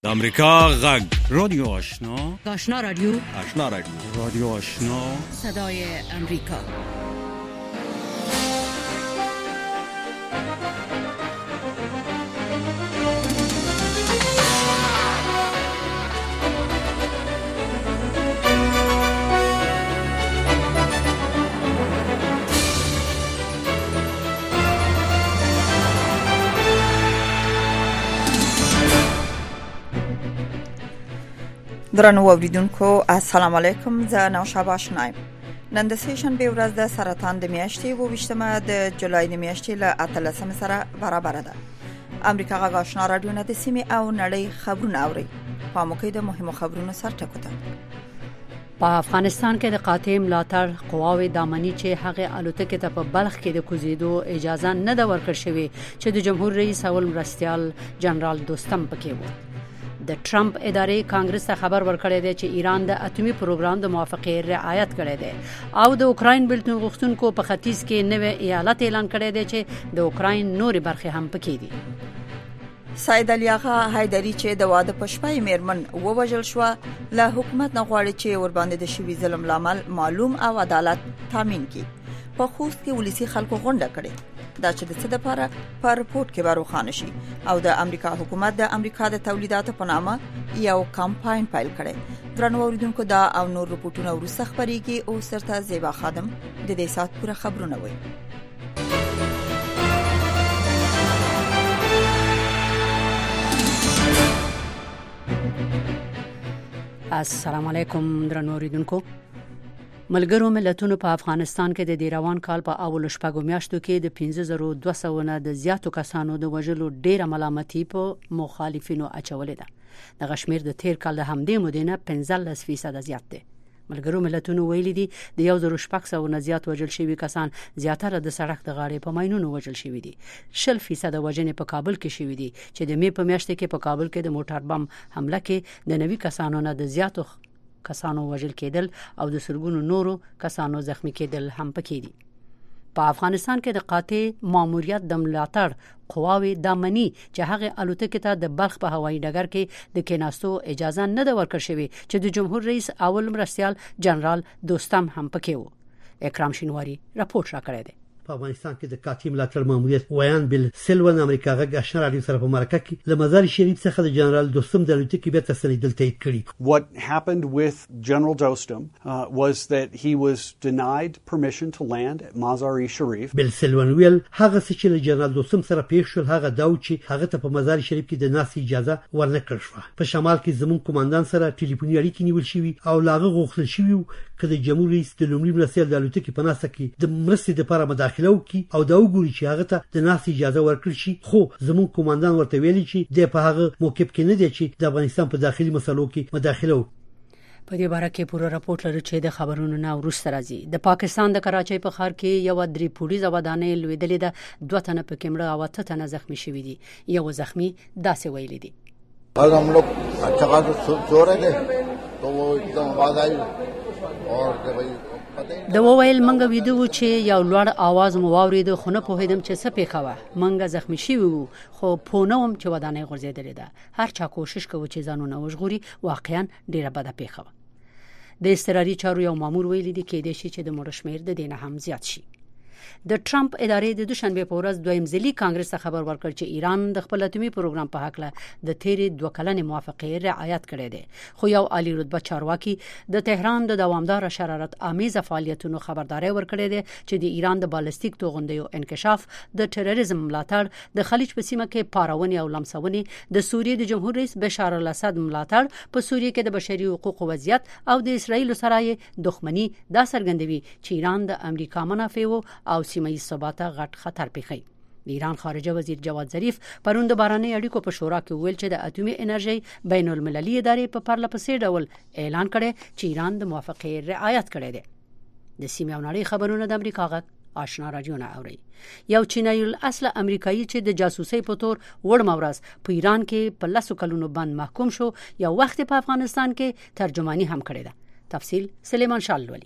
د امریکا غږ رادیو آشنا رادیو رادیو آشنا صدای امریکا. درنو اوریدونکو السلام علیکم. زه نوشابه آشنایم. نن د سه‌شنبه ورځ د سرطان د میاشتې 28مه د جولای د میاشتې له 13 سره برابر ده. امریکا غږ آشنا رادیو نه د سیمې او نړۍ خبرونه اوري. په موکې د مهمو خبرونو سر ټکوته. په افغانستان کې د قاطع ملاتړ قواوې دامنې چې هغه الوتکې ته په بلخ کې د کوزیدو اجازه نه ده ورکړل شوې چې د جمهور رئیس اول مرستیال جنرال دوستم پکې و. د ټرمپ ادارې کانګرس ته خبر ورکړی دی چې ایران د اټومي پروګرام د موافقې رعایت کړی دی او د اوکراین بلتون غوښتونکو په ختیځ کې نوې ایالت اعلان کړی دی چې د اوکراین نورې برخې هم پکې دي. سید علی آغا حیدری چې د واده په شپه میرمن ووژل شو، له حکومت نه غواړي چې ور باندې د شوی ظلم لامل معلوم او عدالت تامین کړي. په خوست کې ولسی خلکو غونډه کړې دا چې د څه د لپاره په رپورت کې باروخانه شي او د امریکا حکومت د امریکا د تولیداتو په نامه یو کمپاین پیل کړي. درنو اوریدونکو دا او نور رپورټونه ورسره خبريږي او سرته زیبا خادم د دې سات پوره خبرونه وایي. السلام علیکم درنو اوریدونکو. ملګرو ملتونو په افغانستان کې د روان کال په اول شپږو میاشتو کې د 5200 نه د زیاتو کسانو د وژلو ډیره ملامتي په مخالفینو اچولې ده. د غشمیر د تیر کال د همدې مودې نه 15% زیات دی. ملګرو ملتونو ویلي دي د 1600 نه زیات وژل شوي کسان زیاتره د سړک د غاړې په ماینونو وژل شوي دي. 10% وژنې په کابل کې شوي دي چې د می په میاشت کې په کابل کې د موټر بم حمله کې د 90 کسانو نه د زیاتو کسانو وژل کېدل او د سرګونو نورو کسانو زخمی کېدل هم پکې دي. په افغانستان کې د قاطع ماموریت د ملاتړ قواوې دامنې چې هغه الوتکې ته د بلخ په هوایي ډګر کې د کېناستو اجازه نه ده ورکړل شوې چې د جمهور رئیس اول مرستیال جنرال دوستم هم پکې و. اکرام شینواری راپورټ راکړی دی. په افغانستان کې د قاطع ملاتړ ماموریت ویان بل سلون امریکا غږ آشنا رادیو سره په مرکه کې له مزار شریف څخه د جنرال دوستم د الوتکې بیرته ستنېدل تایید کړي. What happened with General Dostum was that he was denied permission to land at Mazar-e Sharif. بل سلون ویل هغه چې له جنرال دوستم سره پیښ شول هغه دا چې هغه ته په مزار شریف کې د ناس اجازه ورنکړل شو. په شمال کې زمون کمانډان سره ټلیفوني اړیکې نیول شوې او لاغه غوښتل شوی چې د جمهور رئیس د لومړي مرستیال د الوتکې په ناسه کې د مرستې لپاره مداخله وکړي او دا وګوري چې هغه ته د ناس اجازه ورکړل شي. خو زمون کمانډان ورته ویلي چې د په هغه موقف کې نه دی چې د افغانستان په داخلي مسلو کې مداخله وکړي. په دې باره کې پوره راپورټ لري چې د خبرونو نه وروسته راځي. د پاکستان د کراچۍ په ښار کې یو درې پولیس ودانۍ لویدلې ده. 2 تنه په کې مړه او 8 تنه زخمی شوي دي. یو زخمی داسې ویلي دي. और हम लोग अच्छा खासा सो रहे थे तो वो एकदम आवाज आई और कि भाई د وویل منګه ویدو چې یو لوړ आवाज مو واورید خو نه پوهیدم چې څه پیښه منګه زخمی شوی وو خو پونوم چې ودانۍ غورځېدلې ده. هر چا کوشش کوي چې ځانونه وژغوري. واقعا ډیره بده پیښه. د استراري چارو یو مامور ویلي دی کې د شي چې د مړ شمیر د دینه هم زیات شي. د ټرمپ ادارې د دوشنبه په ورځ دویم ځلي کانګرس ته خبر ورکړ چې ایران د خپل اټومي پروګرام په حق له د تیرې 2 کلنې موافقې رعایت کړې ده. خو یو عالی رتبه چارواکي د تهران د دوامدار شرارت آمیز فعالیتونو خبرداري ورکړې ده چې د ایران د بالستیک توغندیو انکشاف، د تروریزم ملاتړ، د خلیج په سیمه کې پارونې او لمسونې، د سوریې د جمهور رئیس بشار الاسد ملاتړ، په سوریې کې د بشري حقوقو وضعیت او د اسرایل سره دښمنی دا څرګندوي چې ایران د امریکا منافع او سیمه ثبات غټ خطر پیښي. د ایران خارجه وزیر جواد ظریف پرون د بهرنی اړیکو په شورا کې ویل چې د اټومي انرژي بین المللي ادارې په پرله پسې ډول اعلان کړي چې ایران د موافقې رعایت کړي دي. د سیمه او نړۍ خبرونه د امریکا غږ آشنا رادیو نه اوري. یو چینایي اصل امریکایي چې د جاسوسي په تور وړ مورز په ایران کې په 10 کلونو باندې محکوم شو یو وخت په افغانستان کې ترجمانی هم کړی ده. تفصیل سلیمان شال ولی.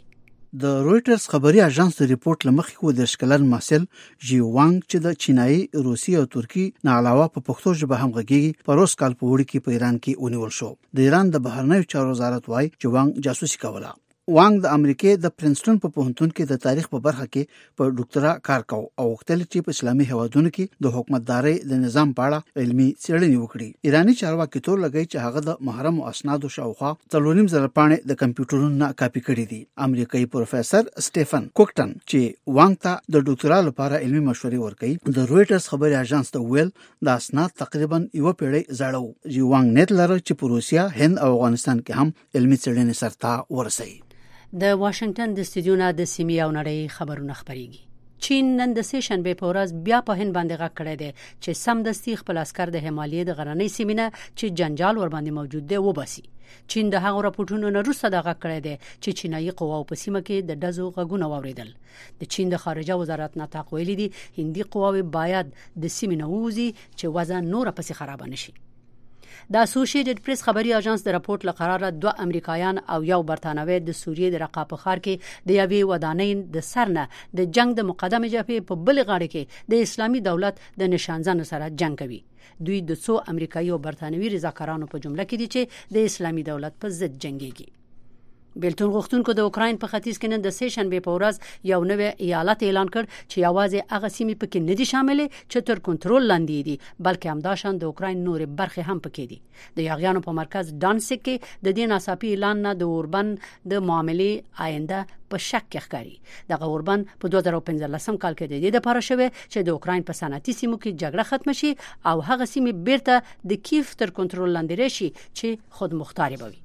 د رويټرز خبري اژانس د ریپورت لمخې و د شکلن ماسل جی وانګ چې د چینایي، روسي او ترکی نه علاوه په پښتو ژبه هم غږیږي په روس کال په وړي کې په ایران کې ونیول شو. د ایران د بهرنیو چارو وزارت وايي چې وانګ جاسوسي کوله. وانګ د امریکای د پرنسټن په پوهنتون کې د تاریخ په برخه کې په ډاکټرا کار کاو او وختل چې په اسلامي هیوادونو کې د حکومتداري د نظام په اړه علمي څېړنې وکړي. ایرانی چارواکي تور لګی چې هغه د محرم او اسنادو شاوخوا 3.5 زره پاڼې د کمپیوټرونو نه کاپي کړې دي. امریکایي پروفیسور سټيفن کوکټن چې وانګ ته د ډاکټرا لپاره علمي مشورې ورکړي د رويټرز خبري اژانس ته ویل د اسناد تقریبا یو پیړۍ زړو. جی وانګ نت لري چې په روسیا، هند او افغانستان کې هم علمي څېړنې سرته ورسوي. د واشنگټن د استودیو د سیمې او نړۍ خبرونه خبريږي. چین نن د سه شنبه په ورځ بیا په هند باندې غږ کړی دی چې سمدستي خپل عسكر د همالیه د غرنۍ سیمې نه چې جنجال ور باندې موجود دی وباسي. چین د هغو راپورټونو نه وروسته دا غږ کړی دی چې چینایي قواو په سیمه کې د ډزو غږونه واوریدل. د چین د خارجه وزارت نطاق ویلي دي هندي قواوې باید د سیمې نه ووځي چې وضع نور پسې خراب نشي. د اسوسییټډ پریس خبري اژانس د راپورټ لقراره 2 امریکایان او یو برتانوي د سوریې د رقا په ښار کې د یوې ودانۍ د سرنه د جنگ د مقدمه جبهې په بل غاړه کې د اسلامي دولت د نشانزنو سره جنگ کوي. دوی د څو امریکایي او برتانوي رضاکارانو په جمله کې دي چې د اسلامي دولت په ضد جنگيږي. بیلتون غوښتونکو د اوکراین په ختیځ کې نن د سه شنبه په ورځ یو نوې ایالت اعلان کړ چې یوازې هغه سیمې پکې نه دي شاملې چې تر کنټرول لاندې دي بلکې همداشان د اوکراین نورې برخې هم پکې دي. د یاغیانو په مرکز دانسک کې د دې ناڅاپي اعلان نه د اوربن د معاملې آینده په شک کې ښکاري. دغه اوربن په 2015 کال کې د دې لپاره شوی چې د اوکراین په صنعتي سیمو کې جګړه ختم شي او هغه سیمې بیرته د کیف تر کنټرول لاندې راشي چې خود مختار وي.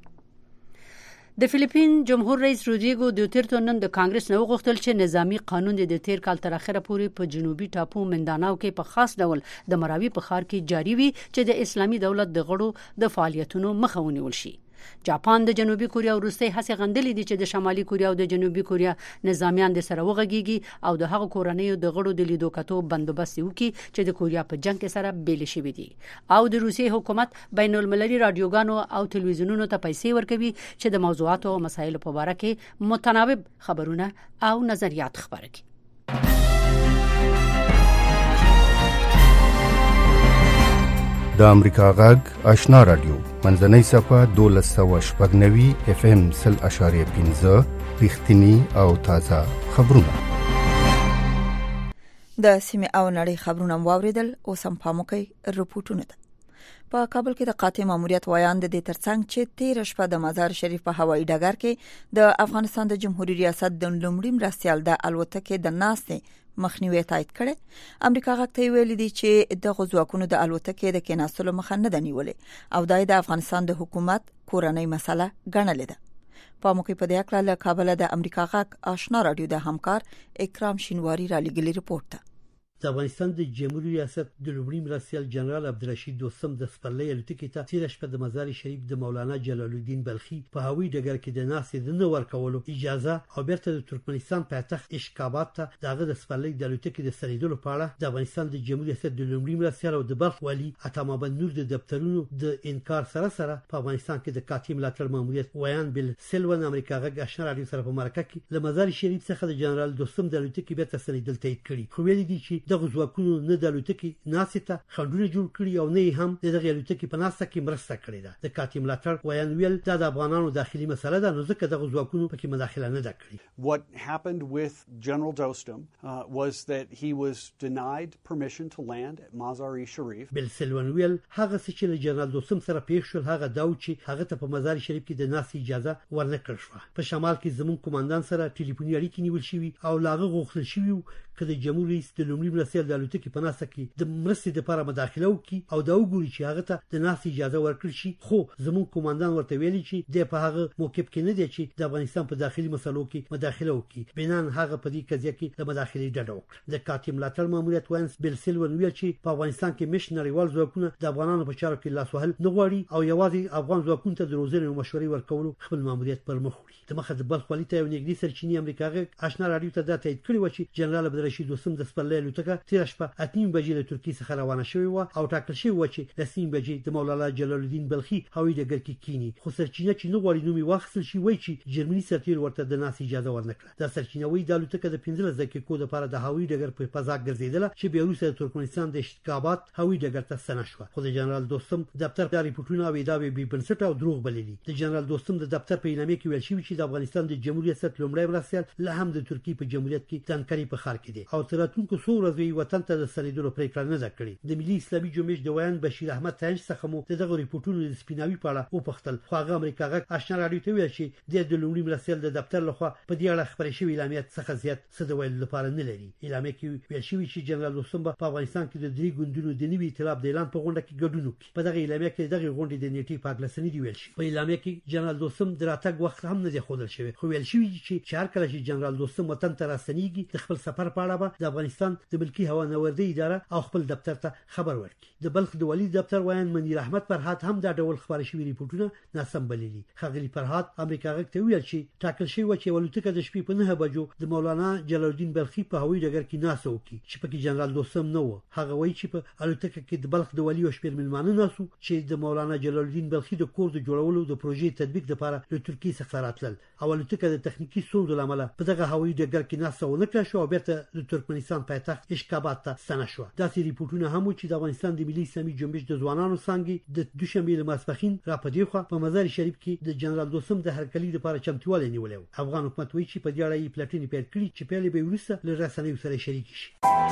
د فلیپین جمهور رئیس رودریګو دوترتو نن د کانګرس نه وغوښتل چې نظامی قانون د تیر کال تر اخره پورې په جنوبي ټاپو منداناو کې په خاص ډول د مراوي په ښار کې جاری وي چې د اسلامي دولت د غړو د فعالیتونو مخه ونیول شي. جاپان د جنوبي کوریا وروستي هڅې غندلې دي چې د شمالي کوریا او د جنوبي کوریا نظامیان د سره وغږیږي او د هغو کورنیو د غړو د لیدو کتو بندوبست وکړي چې د کوریا په جنگ کې سره بیل شوي دي. او د روسي حکومت بین المللي رادیوګانو او تلویزیونونو ته پیسې ورکوي چې د موضوعاتو او مسایلو په اړه کې متناوب خبرونه او نظریات خبرې کوي. د امریکا غږ آشنا رادیو منځنۍ صفه 1290 اف ام 0.5 رښتینی او تازه خبرونه. د سیمه او نړۍ خبرونه واوریدل او سم پاموکي رپورټونه ده. په کابل کې د قاطع ماموریت وایاند د ترڅنګ چې 13 شپه د مزار شریف په هوایي ډګر کې د افغانستان د جمهوریت ریاست د لومړي مرستيال د الوتکې د ناستې مخنیوي تایید کړي. امریکا غاکته ویلي دي چې د غزواکونو د الوتکې د کېناستلو مخه نه دی نیولې او د افغانستان د حکومت کورنۍ مسله ګڼلې ده. په موقع په دې اړه له کابل د امریکا غاک آشنا رادیو د همکار اکرام شینواری را لګلې رپورت ده. د افغانستان د جمهوریت ریاست د لومړي مرستيال جنرال عبدالرشید دوستم د سپرلۍ الوتکې ته 13 شپه د مزار شریف د مولانا جلال الدین بلخي په هوایي ډګر کې د ناستې د نو ورکولو اجازه او بیرته د ترکمنستان پایتخت اشکاباد ته دغه د سپرلۍ د الوتکې د ستنېدلو په اړه د افغانستان د جمهوریت ریاست د لومړي مرستيال او د بلخ والی عطامحمد نور د دفترونو د انکار سره په افغانستان کې د قاطع ملاتړ ماموریت ویان بل سلون امریکا غږ آشنا رادیو سره په مرکه کې له مزار شریف څخه د جنرال دوستم د الوتکې بیرته ستنېدل تایید کړي. خو ویلي دي چې د غزواکونو نه د الوتکې ناسته خندونه جوړ کړي او نه هم د دغه الوتکې په ناسته کې مرسته کړې ده. د قاطع ملاتړ ویان ویل دا د افغانانو داخلي مسله ده نو ځکه د غزواکونو پکې مداخله نه ده کړې. What happened with General Dostum was that he was denied permission to land at Mazar-e Sharif. بل سلون ویل هغه چې له جنرال دوستم سره پیښ شول هغه دا چې هغه ته په مزار شریف کې د ناستې اجازه ورنکړل شوه. په شمال کې زمون کمانډان سره ټلیفوني اړیکې نیول شوې او لاغه غوښتل شوی چې د جمهور رئیس د لومړي مرستيال د الوتکې په ناسته کې د مرستې لپاره مداخله وکړي او دا وګوري چې هغه ته د ناستې اجازه ورکړل شي. خو زمون کمانډان ورته ویلي چې د په هغه موقف کې نه دی چې د افغانستان په داخلي مسلو کې مداخله وکړي. بنان هغه په دې قضیه کې د مداخلې ډډه وکړه. د قاطع ملاتړ ماموریت وانس بل سلون ویل چې په افغانستان کې مشنړیوال ځواکونه د افغانانو په چارو کې لاس وهل نه غواړي او یوازې افغان ځواکونو ته د روزنې او مشورې ورکولو خپل ماموریت پر مخ وړي. د مخه د بلخ والي ته یو نږدې سرچینی امریکا غږ آشنا رادیو ته دا تایید کړی و چې جنرال رشید دوستم د سپرلۍ الوتکه تیر شپه 8:30 بجې له ترکیې څخه روانه شوې و او ټاکل شوی و چې د 3 بجې د مولانا جلال الدین بلخي هوایي ډګر کې کینی خو سرچینه چې نو غواړي نومي واخیستل شي وایي چې جرمني سرتیر ورته د ناس اجازه ورنکړه. دا سرچینه وایي د الوتکه د 15 دقیقو لپاره د هوایي ډګر په فضا ګرځیدله چې بیا وروسته د ترکمنستان د اشتکابات هوایي ډګر ته ستنه شوه. خو د جنرال دوستم دفتر د ریپورتونو او داوی بي بنسټ او دروغ بللي. د جنرال دوستم د دفتر په اعلامیه کې ویل شوی چې د افغانستان د جمهوریت ریاست لومړی مرستیال له هم د ترکیې په جمهوریت کې تنکري په خار کې دي او تراتونکو څو ورځې وطن ته د سریدلو پریکړه نه کړې. د ملي اسلامي جمهوریت د ویان بشیر احمد تنج څخه مو دغه ریپورتونو د سپیناوي په اړه وپختل. خو هغه امریکا غږ آشنا راډیو ته ویل چې د لومړي مرستیال د دفتر لخوا په دې اړه خبرې شوې اعلامیه څخه زیات څه د ویل لپاره نه لري. اعلامیه کې ویل شوی چې جنرال دوستم په افغانستان کې د درې ګوندونو د نوي ائتلاف د اعلان په غونډه کې ګډون وکړي. په دغه اعلامیه کې دغه غونډې د نیټې په اړه سندې ویل شي. په اعلامیه کې جنرال دوستم د راتګ وخت هم نه دی ښودل شوی. خو ویل شوی چې هر کله چې جنرال دوستم وطن ته راستنیږي د خپل سفر په اړه به د افغانستان د ملکی هوا نوردی اداره او خپل دفتر ته خبر ورکړي. د بلخ د ولی دفتر ویان منیر احمد فرحات هم دا ډول خبري شوی ریپورتونه ناسم بللي. خغلی فرحات امریکا غږ ته ویل چې ټاکل شوی و چې ولوتکه د شپې په 9 بجو د مولانا جلال الدین بلخي په هوایي ډګر کې ناسو وکړي چې پکې جنرال دوستم نه و. هغه وایي چې په الوتکه کې د بلخ د ولی او شپږ ملمانه ناسو چې د مولانا جلال الدین بلخي د کور د جوړولو د پروژې تطبیق لپاره له ترکیې څخه راتلل او الوتکه د تخنیکی ستونزو لامل په دغه هوایي ډګر کې ناسو ونکړه شو او بیرته د ترکمنستان پایتخت اشکابات ته ستنه شو. داسې ریپورتونه هم چې د افغانستان د ملي اسلامي جنبش د ځوانانو څنګه د دوشنبه له ماسپخین را پدې خو په مزار شریف کې د جنرال دوستم د هرکلي لپاره چمتووالی نیولې. افغان حکومت وایي چې په دې اړه یې پلاتینی پیل کړی چې پیل به ورسره له رسنیو سره شریک شي.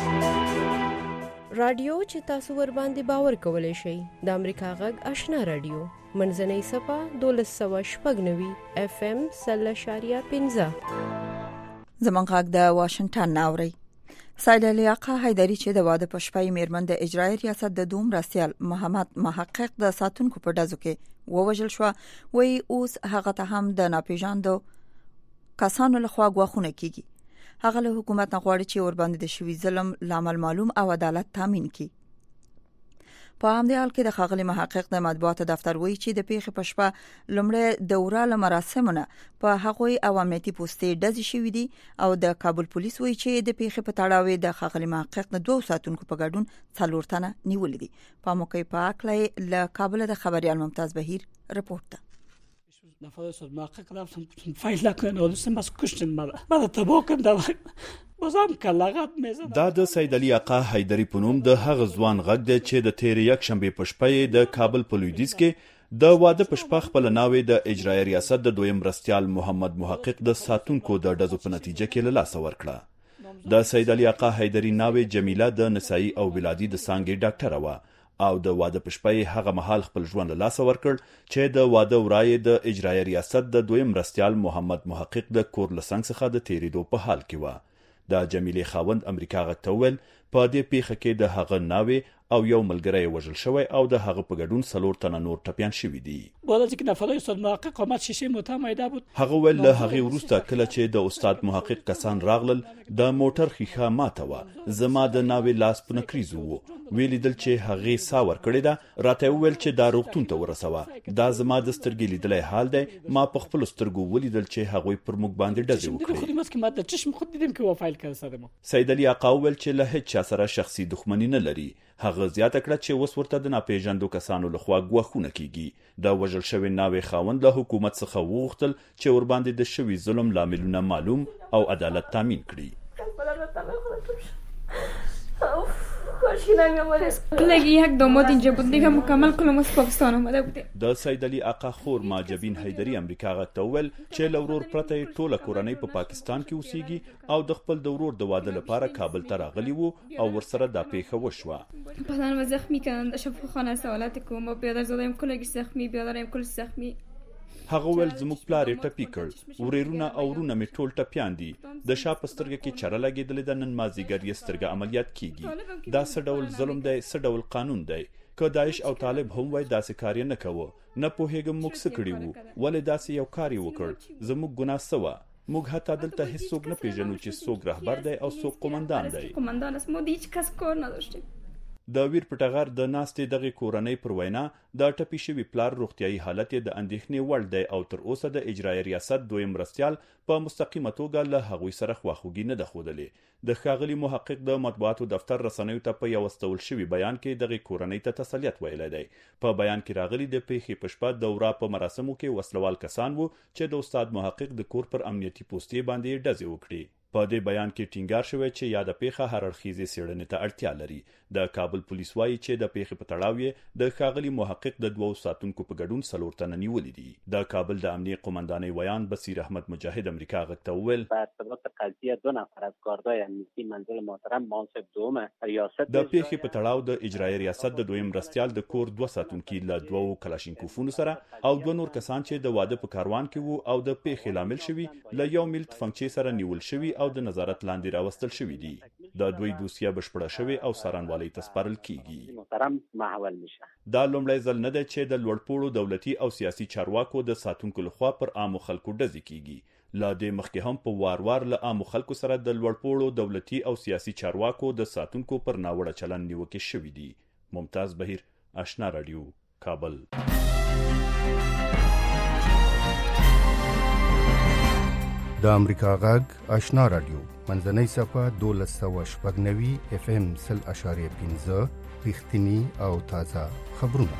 رادیو چې تاسو ور باندې باور کولای شئ د امریکا غږ آشنا رادیو منځنۍ صفه 1290 FM 0.15 زمونږ غږ د واشنگټن ناوړي. سید علی آقا حیدری چې د واده په شپه میرمن د اجرایی ریاست د دوم راسیال محمد محقق د ساتونکو په ډزو کې ووژل شو. وی اوس هغه ته هم د ناپېژاندو کسانو لخوا غواخونه کیږي. هغه له حکومت نه غواړي چې ور باندې د شوی ظلم لامل معلوم او عدالت تامین کړي. په همدې حال کې د خاغلی محقق د مطبوعاتو دفتر وایي چې د پیښې په شپه لومړی دوره له مراسمونه په هغوی عوامتي پوسټې ډزې شوې دي او د کابل پولیس وایي چې د پیښې په تړاو د خاغلی محقق د 2 ساتونکو په ګډون 4 تنه نیولې دي. په موقع په اکلای له کابل د خبريال ممتاز بهیر رپورت ده. نفذ محقق رفتم فایل کنه ولسم بس کشتن ما تبوکم دا وزام کلاغت میزه. دا د سید علی آقا حیدری پونوم د هغه ځوان غږ دی چې د تیر یک شنبه په شپه د کابل په لویدیځ کې د واده په شپه خپل ناوې د اجرایی ریاست د دویم مرستیال محمد محقق د ساتونکو د ډزو په نتیجه کې له لاسه ورکړه. د سید علی آقا حیدری ناوې جمیله د نسائی او ولادي د سانګي ډاکټر و او د واده په شپه هغه مهال خپل ژوند له لاسه ورکړ چې د واده ورای د اجرایی ریاست د دویم مرستیال محمد محقق د کور لسنګ څخه د تیریدو په حال کې و. د جمیله خاوند امریکا غتول په دې پیښه کې د هغه ناوې او یو ملګری وژل شوی او د هغه په ګډون 4 تنه نور ټپيان شوی دي. بوله چې نفذ استاد محقق قامت شیشه متمایده بود. هغه ول له هغه وروسته کله چې د استاد محقق کسان راغلل د موټر خیخه ماته و. زما د ناوې لاس په نکریزو وو. ویلیدل چې هغه ساور کړی دا راته ویل چې دا روغتون ته ورسوه. دا زما د سترګې لیدلې حال دی. ما په خپل سترګو ولیدل چې هغه پر موږ باندې ډزې وکړي. سید علی آقا ول چې له هیڅ سره شخصي دښمنی نه لري. هغه زیاته کړه چې اوس ورته د ناپېژاندو کسانو لخوا غواخونه کیږي. دا وژل شوی ناوې خاوند له حکومت څخه وغوښتل چې ور باندې د شوی ظلم لاملونه معلوم او عدالت تامین کړي. لگی یک داماد اینجا بود دیگه مکمل کلم از پاکستان آمده بوده. د سید علی آقا خور ماجبین حیدری امریکا غتول چې لورور پرته ټوله کورنۍ په پاکستان کې اوسېږي او د خپل دورور د واده لپاره کابل ته راغلی وو او ورسره د پیښه وشوه. بدن و زخمی کردن شفاخانه سوالات کوم او پیاده زدایم کلگی زخمی بیاداریم کل زخمی. هغه ول زموږ پلار ټپی کړ. ورېرونه او ورونه می ټول ټپيان دي. د شا پسترګه کې چره لګیدل د نن مازیګر یې سترګه عملیات کیږي. دا څه ډول ظلم دی څه ډول قانون دی. که داعش او طالب هم وای داسې کار نه کوو. نه پوهېږم موږ څه کړي وو. ولې داسې یو کار وکړ. زموږ ګناه څه وه. موږ حتی دلته هیڅ څوک نه پیژنو چې څوک رهبر دی او څوک قومندان دی. قومندان است ما هیچ کس کار نداشتیم. د ویر پټغر د ناستې دغه کورنۍ پر وینا د ټپي شوی پلار روغتیايي حالت د اندېښنې وړ دی او تر اوسه د اجرایي ریاست دویم مرستیال په مستقیمه توګه له هغوی سره خواخوږي نه ده ښودلې. د ښاغلي محقق د مطبوعاتو دفتر رسنیو ته په یو استول شوي بیان کې دغه کورنۍ ته تسلیت ویلی دی. په بیان کې راغلي د پیښې په شپه د ورا په مراسمو کې وسلوال کسان وو چې د استاد محقق د کور پر امنیتي پوستې باندې ډزې وکړي. په دې بیان کې ټینګار شوی چې یاده پیښه هر اړخیزې څېړنې ته اړتیا لري. د کابل پولیس وایي چې د پیښې په تړاو یې د ښاغلي محقق د 2 ساتونکو په ګډون 4 تنه نیولي دي. د کابل د امنیه قومندانۍ ویان بصیر احمد مجاهد امریکا غږ ته وویل بر ارتباط قضیه 2 نفر از کارگاه امنیتی منزل محترم منصف دوم ریاست د پیښې په تړاو د اجرایي ریاست د دویم مرستیال د کور 2 ساتونکي له 2 کلاشینکوفونو سره او 2 نور کسان چې د واده په کاروان کې وو او د پیښې لامل شوي له یو میل تفنګچې سره نیول شوي او د نظارت لاندې راوستل شوي دي. د دوی دوسیه بشپړه شوې او څارنوالۍ ته سپارل کیږي. محترم محول میشه. دا لومړی ځل نه دی چې د لوړپوړو دولتي او سیاسي چارواکو د ساتونکو لخوا پر عامو خلکو ډزې کیږي. لا د مخکې هم په وار له عامو خلکو سره د لوړپوړو دولتي او سیاسي چارواکو د ساتونکو پر ناوړه چلن نیوکې شوي دي. ممتاز بهیر، آشنا رادیو، کابل. د امریکا غږ آشنا رادیو منځنۍ صفه 1290 FM 0.15 رښتینی او تازه خبرونه.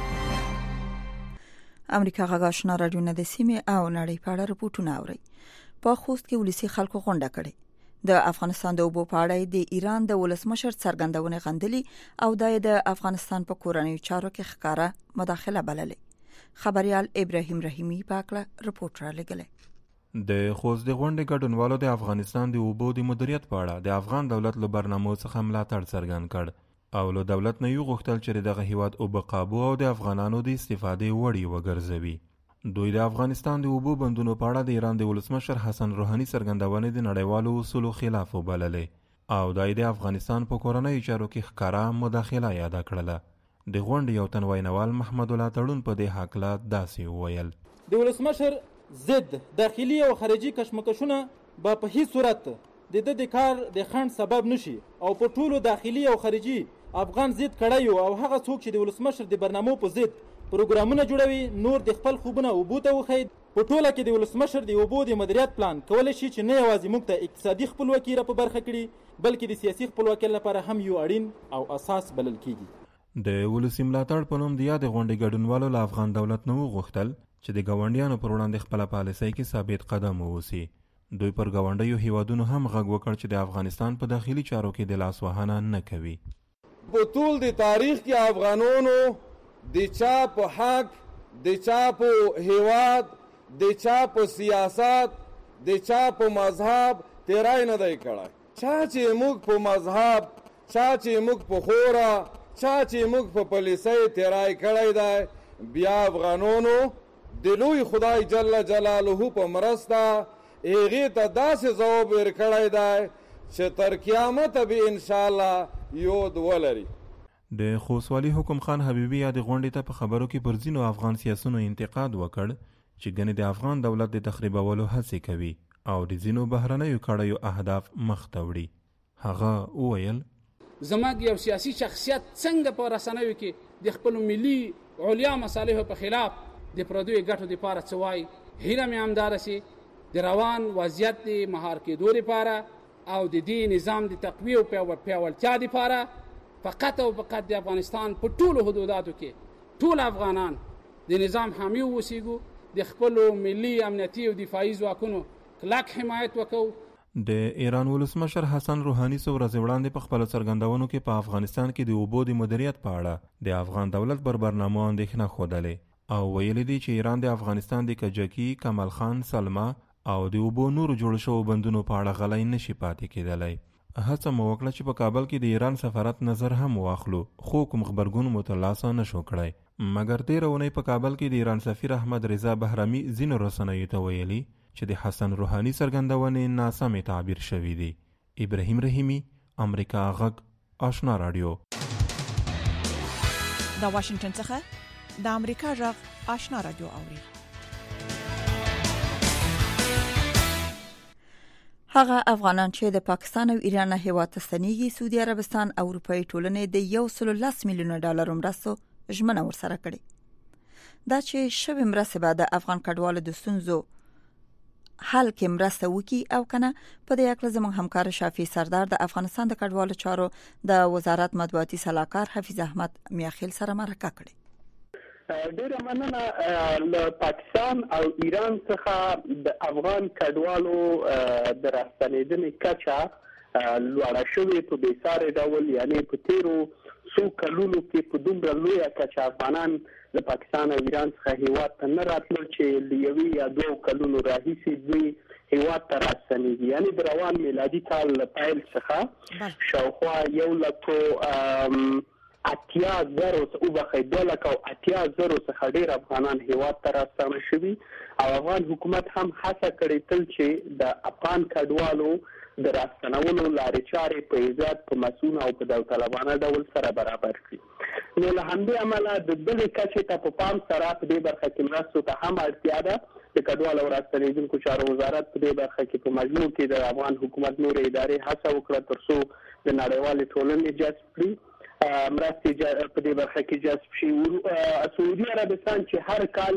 امریکا غږ آشنا رادیو نه د سیمې او نړۍ په اړه رپورټونه اوري. په خوست کې ولسی خلکو غونډه کړې. د افغانستان د اوبو په اړه د ایران د ولسمشر څرګندونه غندلي او د افغانستان په کورنیو چارو کې ښکارا مداخله بللې. خبريال ابراهیم رحیمی پاکله رپورټ را لګلې. د خوست د غونډې ګډونوالو د افغانستان د اوبو د مدیریت په اړه د افغان دولت له برنامو څخه ملاتړ څرګند کړ او له دولت نه یو غوښتل چې دغه هیواد اوبه قابو او د افغانانو د استفادې وړي وګرځوي. دوی د افغانستان د اوبو بندونو په اړه د ایران د ولسمشر حسن روحاني څرګندونې د نړیوالو اصولو خلاف وبللې او د افغانستان په کورنیو چارو کې ښکارا مداخله یاد کړله. د غونډې یو تن ویناوال محمد الله تړون په دې حقله داسې وویل: د ولسمشر ضد داخلي او خارجي کشمکشونه به په هیڅ صورت د کار د خنډ سبب نشي او په ټولو داخلي او خارجي افغان ضد کړایو او هغه څوک چې د ولسمشر د برنامو په ضد پروګرامونه جوړوي نور د خپل خوبونه اوبو ته وخی. په ټوله کې د ولسمشر د اوبو د مدیریت پلان کولای شي چې نه یوازې موږ ته اقتصادي خپلواکي را په برخه کړي بلکې د سیاسي خپلواکۍ لپاره هم یو اړین او اساس بلل کیږي. د ولسی ملاتړ په نوم د یاد غونډې ګډونوالو له افغان دولت نه وغوښتل چې د ګاونډیانو پر وړاندې خپل پالیسۍ کې ثابت قدم واوسي. دوی پر ګاونډیو هیوادونو هم غږ وکړ چې د افغانستان په داخلي چارو کې د لاس وهنه نه کوي. په ټول د تاریخ کې افغانانو د چا په حق، د چا په هیواد، د چا په سیاست، د چا په مذهب تیرای نه دی کړی. چا چې موږ په مذهب، چا چې موږ په خورا، چا چې موږ په پالیسۍ تیرای کړی دی، بیا افغانانو د لوی خدای جل جلاله په مرسته هغې ته داسې ځواب ورکړی دی چې تر قیامت به انشاءالله یود ولري. د خوستوالي حکم خان حبیبي د غونډې ته په خبرو کې پر ځینو افغان سیاسونو انتقاد وکړ چې ګنې د افغان دولت د تخریبولو هڅې کوي او د ځینو بهرنیو کړیو اهداف مخ ته وړي. هغه وویل: زموږ یو سیاسي شخصیت څنګه په رسنیو کې د خپلو ملي علیا مصالحو په خلاف د پردیو ګټو لپاره څه وایي. هیله مې همداره چې د روان وضعیت د مهار کېدو لپاره او د دې نظام د تقویې او پیاوړتیا لپاره فقط او فقط د افغانستان په ټولو حدوداتو کې ټول افغانان د نظام حامی اوسیږو، د خپلو ملي امنیتي او دفاعي ځواکونو کلک حمایت وکړو. د ایران ولسمشر حسن روحاني څو ورځې وړاندې په خپلو څرګندونو کې په افغانستان کې د اوبو د مدیریت په اړه د افغان دولت پر برنامو اندېښنه ښودلې او ویلي دي چې ایران د افغانستان د کجکي، کمال خان، سلما او د اوبو نورو جوړ شوو بندونو په اړه غلی نشي پاتې کېدلی. هڅه مو وکړه چې په کابل کې د ایران سفارت نظر هم واخلو خو کوم خبرګون مو ترلاسه نشو کړی. مګر تېره اونۍ په کابل کې د ایران سفیر احمد رضا بهرامي ځینو رسنیو ته ویلي چې د حسن روحاني څرګندونې ناسمې تعبیر شوي دي. ابراهیم رحیمی، امریکا غږ آشنا رادیو. د واشنگټن څخه د امریکا غږ آشنا رادیو اوري. هغه افغانان چې د پاکستان او ایران هیواد ته ستنېږي سعودي عربستان او اروپאי ټولنې د 110 میلیون ډالر مرستو ژمنه ورسره کړې. دا چې شوی مرسته به د افغان کډوالو د ستونزو حل کې مرسته وکي او کنه په دې اړه زموږ همکار شافي سردار د افغانستان د کډوالو چارو د وزارت مطبوعاتي سلاکار حفیظ احمد میاخیل سره مرکه کړې. ډیره مننه. له پاکستان او ایران څخه د افغان کډوالو د راستنېدنې کچه لوړه شوې په بېساري ډول، یعنی په تیرو څو کلونو کې په دومره لویه کچه افغانان د پاکستان او ایران څخه هیواد ته نه راتلل چې له یوې یا دوو کلونو راهیسې دوی هیواد ته راستنېږي. یعنی د روان میلادي کال له پیل څخه شاوخوا 1,80,000 څخه ډېر افغانان هیواد ته راستانه شوي او افغان حکومت هم هڅه کړې تل چې د افغان کډوالو د راستنولو لارې چارې په عزت، په مسؤل او په داوطلبانه ډول سره برابر کړي. نو له همدې امله د دغې کچې ته په پام سره په دې برخه کې مرستو ته هم اړتیا ده. د کډوالو او راستنېدونکو چارو وزارت په دې برخه کې په مجموع کې د افغان حکومت نورې ادارې هڅه وکړه ترڅو د نړیوالې ټولنې جذب کړي، مرستې په دې برخه کې جذب شي. سعودي عربستان چې هر کال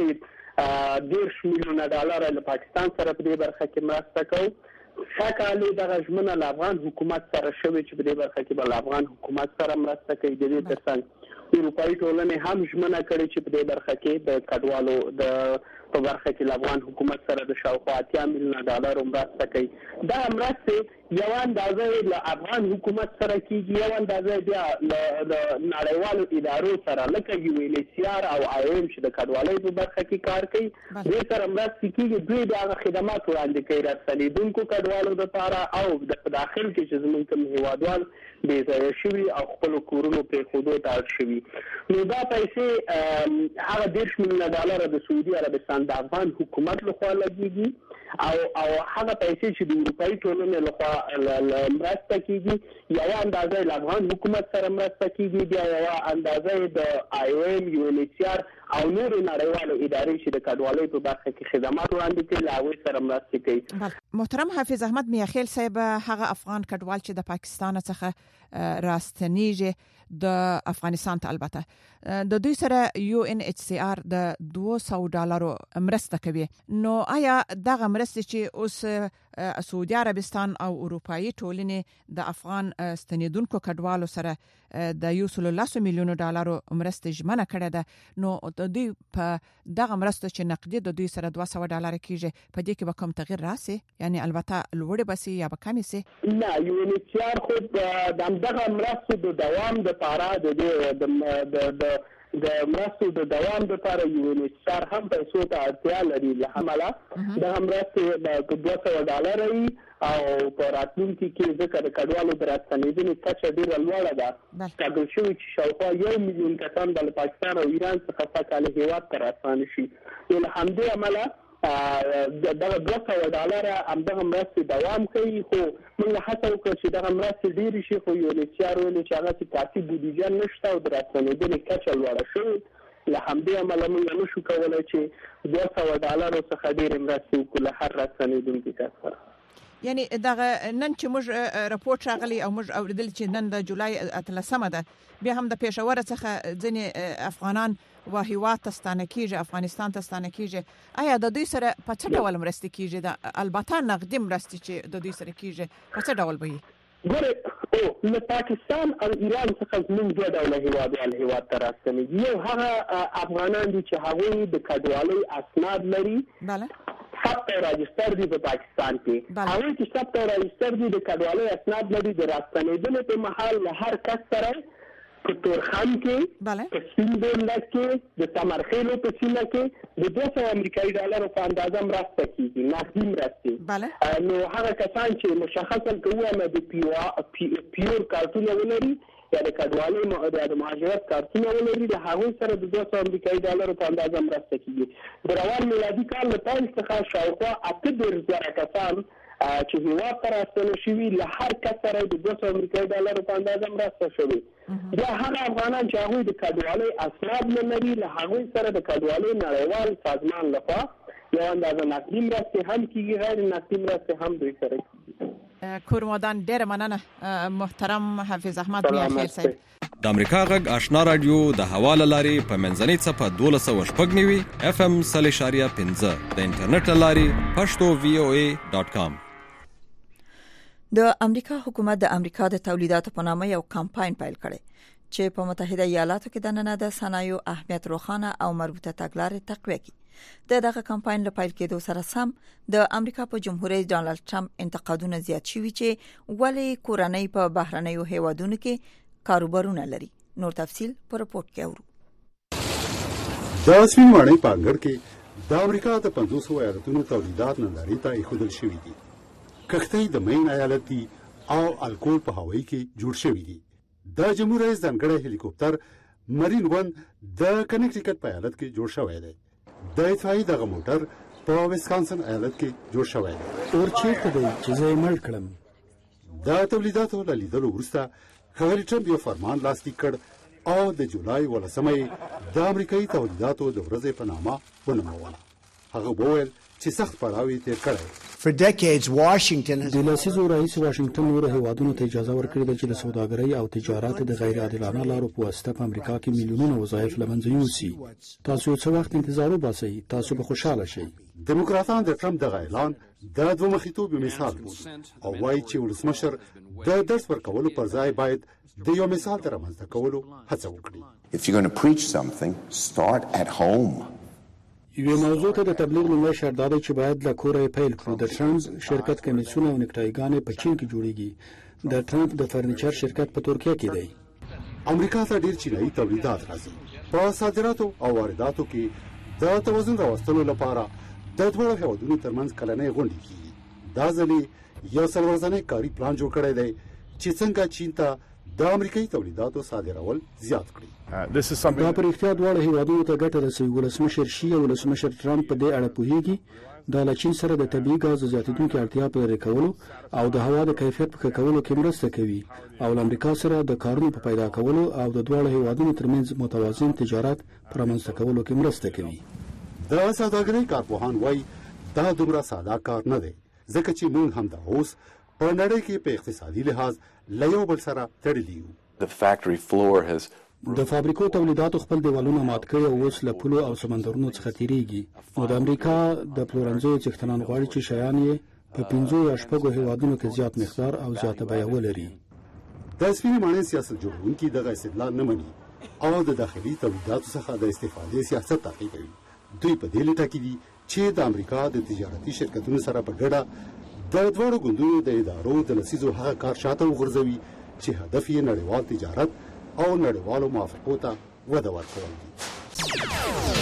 10 میلیونه ډالر له پاکستان سره په دې برخه کې مرسته کوي، ښکالي دغه ژمنه له افغان حکومت سره شوې چې په دې برخه کې به له افغان حکومت سره مرسته کوي. د دې ترڅنګ اروپאי ټولنې هم ژمنه کړې چې په دې برخه کې د کډوالو په برخه کې له افغان حکومت سره د شاوخوا 80 میلیونه ډالر مرسته کوي. دا مرسته یو اندازه له افغان حکومت سره کیږي، یو اندازه بیا د نړیوالو ادارو سره لکه UNHCR او IOM چې د کډوالۍ په برخه کې کار کوي دوی سره مرسته کیږي. دوی د خدمات وړاندې کوي راستنېدونکو کډوالو لپاره او د داخل کې چې زموږ کوم هیوادوال بې ځایه شوي او خپل کورونو پرېښودو ته اړ شوي. نو دا پیسې هغه 10 میلیونه ډالر د سعودي عربستان د افغان حکومت لخوا لګیږي او هغه پیسې چې د اروپאי ټولنې لخوا مرسته کیږي یو اندازه له افغان حکومت سره مرسته کیږي، بیا یو اندازه د IOM UNHCR او نور نړیوالو ادارې چې د کډوالۍ په برخه کې خدمات وړاندې کوي له هغوی سره مرسته کوي. محترم حافظ احمد میاخیل صاحب، هغه افغان کډوال چې د پاکستان څخه راستنیږي د افغانستان ته البته د دوی سره UNHCR د 200 ډالرو مرسته کوي. نو آیا دغه مرسته چې اوس سعودي عربستان او اروپאי ټولنې د افغان ستنیدونکو کډوالو سره د 110 میلیون ډالرو مرسته ژمنه کړې ده، نو د دوی په دغه مرسته چې نقدي د دوی سره 200 ډالر کیږي په دې کې به کوم تغیر راسي؟ یعنی البته لوړ بسي یا به کمی سي؟ نه، UNHCR خو دغه مرسته د دوام د لپاره د مرستو د دوام لپاره UNHCR هم پیسو ته اړتیا لري. له هماله دغه مرستې د 200 ډالر او په راتلونکي کې ځکه د کډوالو د راستنېدنې کچه ډېره لوړه ده، ټاکل شوي چې شاوخوا 1 میلیون کسان به له پاکستان او ایران څخه سږکال هیواد ته راستانه شي. نو له همدې امله دغه 200 ډالر همدغه مرستې دوام کوي. خو موږ هڅه وکړو چې دغه مرستې ډېرې شي، خو UNHCR ویلي چې هغه کافي بودیجه نشته او د راستنېدنې کچه لوړه شوې. له همدې امله موږ نشو کولی چې 200 ډالرو څخه ډېرې مرستې وکړو له هر راستنېدونکي کس سره. یعنی دغه نن چې موږ راپورټ راغلی او موږ اوریدل چې نن د جولای 13 ده، بیا هم د پېښور څخه ځینې افغانان و هیواد ته ستانه کیږي، افغانستان ته ستانه کیږي. آیا د دوی سره په څه ډول مرسته کیږي؟ البته نقدي مرسته چې د دوی سره کیږي په څه ډول وي؟ ګوره، له پاکستان او ایران څخه زموږ دوه ډوله هیوادوال هیواد ته راستنېږي. یو هغه افغانان دي چې هغوی د کډوالۍ اسناد لري، ثبت او راجستر دي په پاکستان کې. هغوی چې ثبت او راجستر دي د کډوالۍ اسناد لري، د راستنېدنې په مهال له هر کس سره په تورخم کې، په سپینبورنه کې، د سمرخیلو په سیمه کې د 200 امریکایي ډالرو په اندازه مرسته کیږي، نقدي مرستې. نو هغه کسان چې مشخصا کومه د پیور کارتونه ولري یا د کډوالۍ د مهاجرت کارتونه ولري، د هغوی سره د 200 امریکایي ډالرو په اندازه مرسته کیږي. د روان میلادي کال له پیل څخه شاوخوا 38,000 کسان چې هیواد ته راستنه شوي له هر کس سره د 200 امریکایي ډالرو په اندازه مرسته شوې. بیا هغه افغانان چې هغوی د کډوالۍ اسناد نه لري، له هغوی سره د کډوالۍ نړیوال سازمان لخوا یو اندازه نقدي مرستې هم کیږي، غیر نقدي مرستې هم دوی سره کیږي. کورمدان ډېر مننه محترم حافظ احمد میاخیل صاحب. د امریکا غږ آشنا رادیو د حواله لاري په منځنۍ صفه 1290 FM 3.15 د انټرنیټ لاري pashto.voa.com. د امریکا حکومت د امریکا د تولیداتو په نامه یو کمپاین پیل کړي چې په متحده ایالاتو کې د نن د صنایعو اهمیت روښانه او مربوطه تګلارې تقویه کړي. دغه کمپاین له پیل کېدو سره سم د امریکا په جمهور رئیس ډانلډ ټرمپ انتقادونه زیات شوي چې ولې کورنۍ په بهرنیو هیوادونو کې کاروبارونه لري. نور تفصیل په رپورت کې اورو. د سپینواني پانګړ کې د امریکا د 500 ایالتونو تولیدات نندارې ته ایښودل شوي دي. کښتۍ د مین ایالت دي او الکول په هوایي کې جوړ شوي دي. د جمهور رئیس ځانګړی هلیکوپټر مرین ون د کنیکټیکټ په ایالت کې جوړ شوی دی. د اطفائیې دغه موټر په ویسکانسن ایالت کې جوړ شوی دی. اور چیرته دی چې زه یې مړ کړم؟ د تولیداتو له لیدلو وروسته ښاغلي ټرمپ یو فرمان لاسلیک کړ او د جولای 18 د امریکایي تولیداتو د ورځې په نامه ونوموله. هغه وویل چې سخت پړاو یې تیر کړی. د لسیزو رئیس واشنگټن نور هیوادونو ته اجازه ورکړې ده چې د سوداګرۍ او تجارت د غیر عادلانه لارو په واسطه په امریکا کې میلیونونه وظایف له منځه یوسي. تاسو څه وخت انتظار وباسئ، تاسو به خوشاله شئ. دیموکراتان د ټرمپ دغه اعلان د دوه مخیتوب مثال بولي او وایي چې ولسمشر د درس ورکولو پر ځای باید د یو مثال تر رامنځته کولو هڅه وکړي. If you're going to preach something, start at home. یو موضوع ته د تبلیغ لومړی شرط دا دی چې باید له کوره یې پیل کړو. د ټرمپ شرکت کمیسونه او نیکټایګانې په چین کې جوړیږي. د ټرمپ د فرنیچر شرکت په ترکیه کې دی. امریکا ته ډیر چینایي تولیدات راځي. په صادراتو او وارداتو کې د توازن راوستلو لپاره د دوه هیوادونو ترمنځ کلنۍ غونډې کیږي. دا ځلې یو څلورځنی کاري پلان جوړ کړی دی چې څنګه چین ته د امریکایي تولیداتو صادرول زیات کړي. دا پر اختیار دواړه هیوادونو ته ګټه رسوي. ولسمشر شي او ولسمشر ټرمپ په دې اړه پوهیږي. دا له چین سره د طبیعي ګاز زیاتېدونکو اړتیا په لرې کولو او د هوا د کیفیت په ښه کولو کې مرسته کوي او له امریکا سره د کارونو په پیدا کولو او د دواړو هیوادونو ترمنځ متوازن تجارت په رامنځته کولو کې مرسته کوي. د سوداګرۍ کارپوهان وایي دا دومره ساده کار نه دی ځکه چې موږ هم د اوس په نړۍ کې په اقتصادي لحاظ له یو بل سره تړلي یو. The factory floor has د فابریکو تولیداتو خپل دیوالونه مات کړي او اوس له پولو او سمندرونو څخه تیریږي. نو د امریکا د پلورنځیو څښتنان غواړي چې شیان یې په 5 یا 6 هیوادونو کې زیات مقدار او زیاته بیه ولري. د سپینې ماڼۍ سیاست جوړونکي دغه استدلال نه مني او د داخلي تولیداتو څخه د استفادې سیاست تعقیبوي. دوی په دې لټه کې دي چې د امریکا د تجارتي شرکتونو سره په ګډه د دوه ګوندونو د ادارو د لسیزو هغه کار شاته وغورځوي چې هدف یې نړیوال تجارت او نړیوالو موافقو ته وده ورکول دي.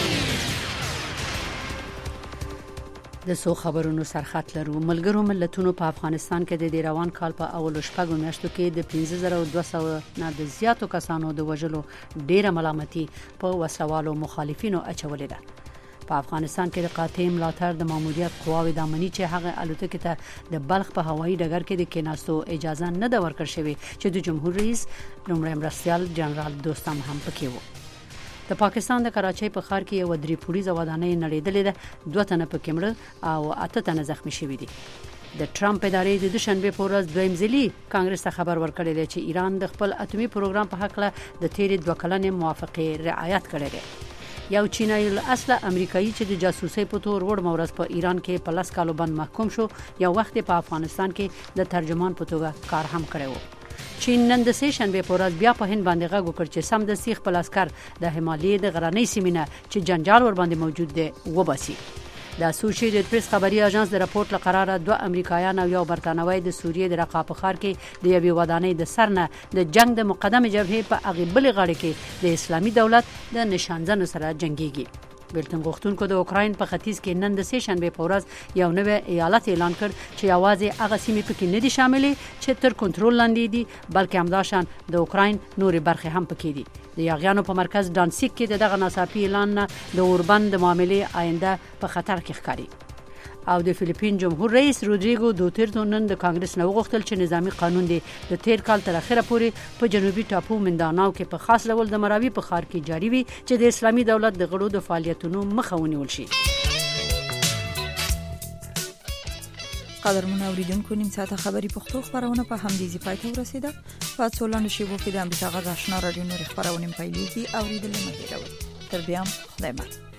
د سو خبرونو سرخط لرو. ملګرو ملتونو په افغانستان کې د روان کال په اولو شپږو میاشتو کې د 15200 نه د زیاتو کسانو د وژلو ډیره ملامتي په وسوالو مخالفینو اچولې ده. په افغانستان کې د قاطع ملاتړ د ماموریت قواوې د امنیت چې هغه الوتکې ته د بلخ په هوایي ډګر کې د کېناستو اجازه نه ده ورکړل شوې چې د جمهور رئیس لومړی مرستیال جنرال دوستم هم پکې وو. د پاکستان د کراچۍ په ښار کې یو درې پوړیزه ودانۍ نړېدلې ده. 2 تنه پکې مړه او 8 تنه زخمی شوي دي. د ټرمپ ادارې د دوشنبه په ورځ دویم ځلي کانګرس ته خبر ورکړی دی چې ایران د خپل اټومي پروګرام په حق له د تیرې 2 کلنې موافقې رعایت کړی دی. یو چینایي اصله امریکایي چې د جاسوسۍ په تور وړ مورز په ایران کې په 10 کالو باندې محکوم شو، یو وخت په افغانستان کې د ترجمان په توګه کار هم کړی و. چین نن د سه شنبه په ورځ بیا په هند باندې غږ وکړ چې سم د سیخ په لاسکر د همالي د غرنۍ سیمینه چې جنجال ور باندې موجود دی وباسي. د اسوسییټډ پریس خبري اژانس د راپورټ لقراره 2 امریکایان او یو برتانوي د سوریې د رقا په ښار کې د یوې ودانۍ د سرنه د جنگ د مقدمه جبهې په اغیبل غاړه کې د اسلامي دولت د نشانزنو سره جنگيږي. بلتن غوښتونکو د اوکراین په ختیځ کې نن د سه شنبه په ورځ یو نوې ایالت اعلان کړ چې یوازې هغه سیمې پکې نه دي شاملې چې تر کنټرول لاندې دي، بلکې همداشان د اوکراین نورې برخې هم پکې دي. د یاغیانو په مرکز دانسیک کې دغه ناڅاپي اعلان د اوربند د معاملې آینده په خطر کې ښکاري. او د فلیپین جمهور رئیس رودریګو دوترتو نن د کانګرس نه وغوښتل چې نظامی قانون دی د تیر کال تر اخره پورې په جنوبي ټاپو منداناو کې په خاص ډول د مراوی په ښار کې جاری وي چې د اسلامي دولت د غړو د فعالیتونو مخه ونیول شي. قدرمن اوریدونکو نیم ساعته خبری پښتو خبرونه په همدې ځای ته ورسیده. په څولانو شیبو کې د امریکا غږ آشنا رادیو نور خبرونه پیلېږي اوریدل مه هېروئ. تر بیا خدای مل.